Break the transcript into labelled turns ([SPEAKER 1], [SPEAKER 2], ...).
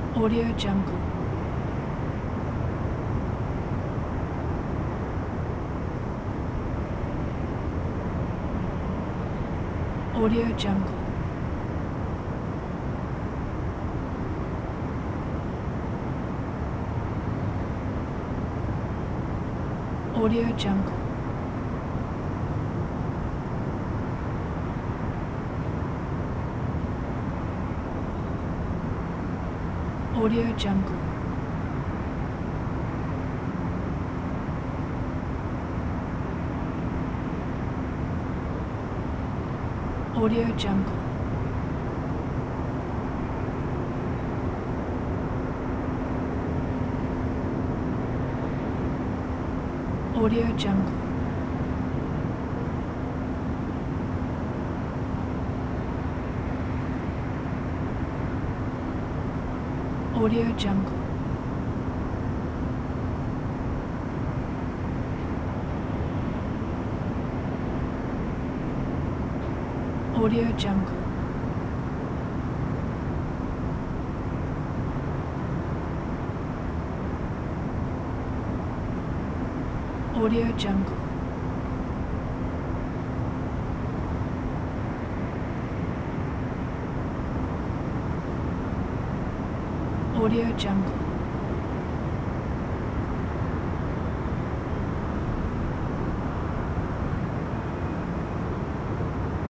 [SPEAKER 1] Audio Jungle. Audio Jungle. Audio Jungle. Audio Jungle. Audio Jungle. Audio Jungle. Audio Jungle. Audio Jungle. Audio Jungle. Audio Jungle.